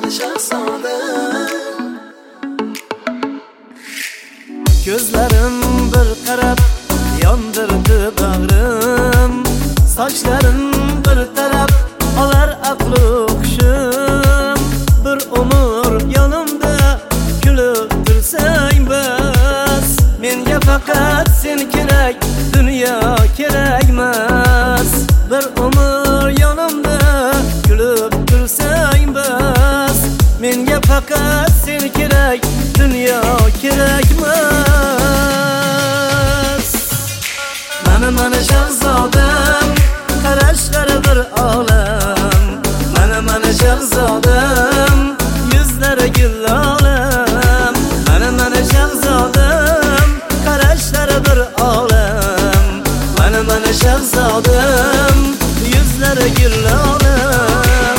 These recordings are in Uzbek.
shahzodam. Gözlerim bir qarab yondirdi bag'rim, sochlarim bir taraf olar aqli hushim. Bir umr yonimda kulib tursang bas, menga faqat sen kerak, dunyo kerakmas. Bir umr yonimda kulib tursang bas, menga faqat sen kerak, dunyo kerakmas. Mana shahzodam, qarashlari bir olam. Mana shahzodam, yuzlari gul olam. Mana shahzodam, qarashlari bir olam. Mana shahzodam, yuzlari gul olam.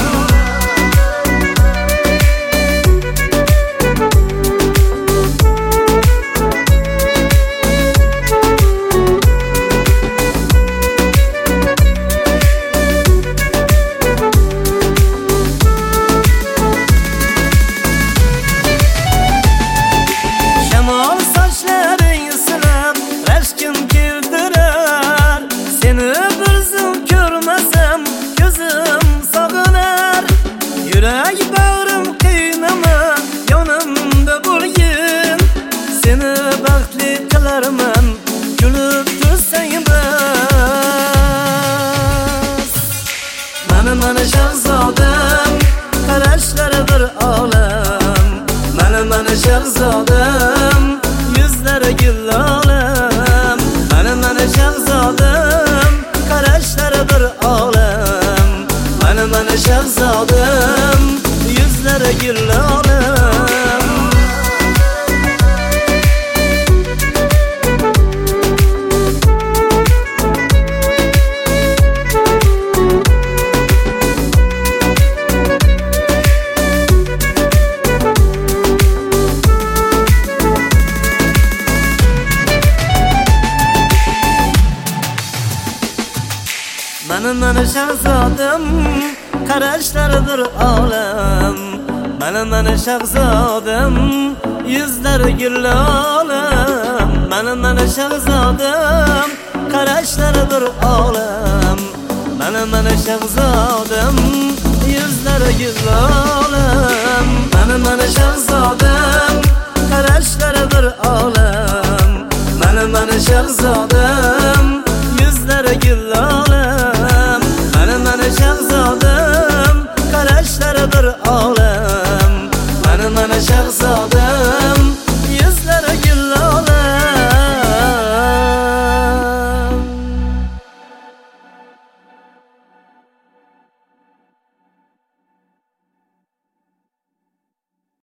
Yürek bağrım qiynama, yonimda bo'lgin. Seni baxtli qilarman, kulib tursang bas. Mana shahzodam, qarashlari bir olam. Mana shahzodam, yuzlari gul olam. Mana shahzodam, qarashlari bir olam. Mana shahzodam, yuzlari gul olam. Mana shahzodam, qarashlari bir olam. Mana shahzodam, yuzlari gul olam. Mana shahzodam, qarashlari bir olam. Mana shahzodam, yuzlari gul olam. Mana shahzodam, qarashlari bir olam. Mana shahzodam, yuzlari gul olam. Mana shahzodam, qarashlari bir olam. Mana shahzodam.